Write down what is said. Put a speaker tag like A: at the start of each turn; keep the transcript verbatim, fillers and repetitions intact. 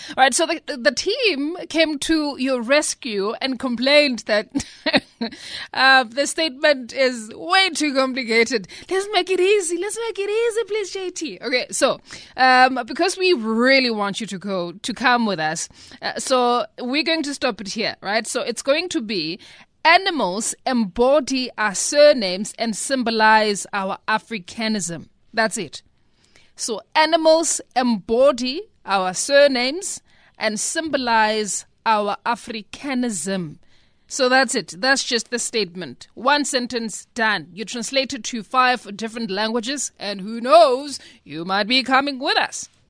A: Right, so the, the team came to your rescue and complained that uh, the statement is way too complicated. Let's make it easy. Let's make it easy, please, J T. Okay, so um, because we really want you to go to come with us, uh, so we're going to stop it here, right? So it's going to be animals embody our surnames and symbolize our Africanism. That's it. So animals embody our surnames and symbolize our Africanism. So that's it. That's just the statement. One sentence, done. You translate it to five different languages, and who knows, you might be coming with us.